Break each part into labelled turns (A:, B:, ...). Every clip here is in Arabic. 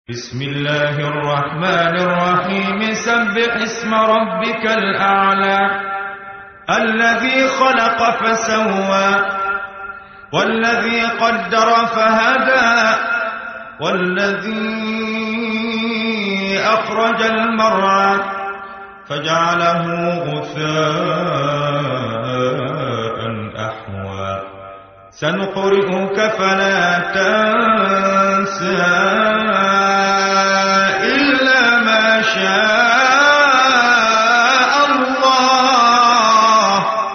A: بسم الله الرحمن الرحيم سبح اسم ربك الأعلى الذي خلق فسوى والذي قدر فهدى والذي أخرج المرعى فجعله غثاء أحوى سنقرئك فلا تنسى إلا ما شاء الله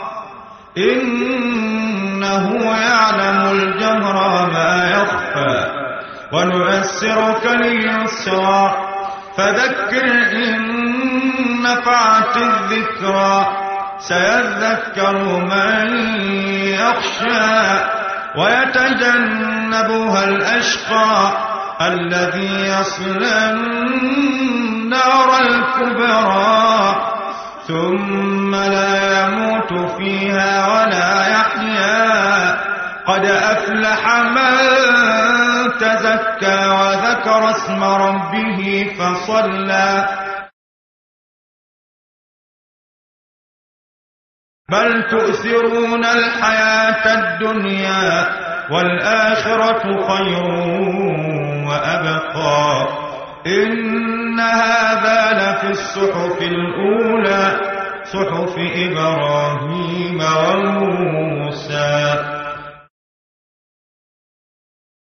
A: إنه يعلم الجهر ما يخفى ونيسرك لليسرى فذكر إن نفعت الذكرى سيذكر من يخشى ويتجنبها الأشقى الذي يصلى النار الكبرى ثم لا يموت فيها ولا يحيا قد أفلح من تزكى وذكر اسم ربه فصلى بل تؤثرون الحياة الدنيا والآخرة خير وأبقى إن هذا لفي الصحف الأولى صحف إبراهيم وموسى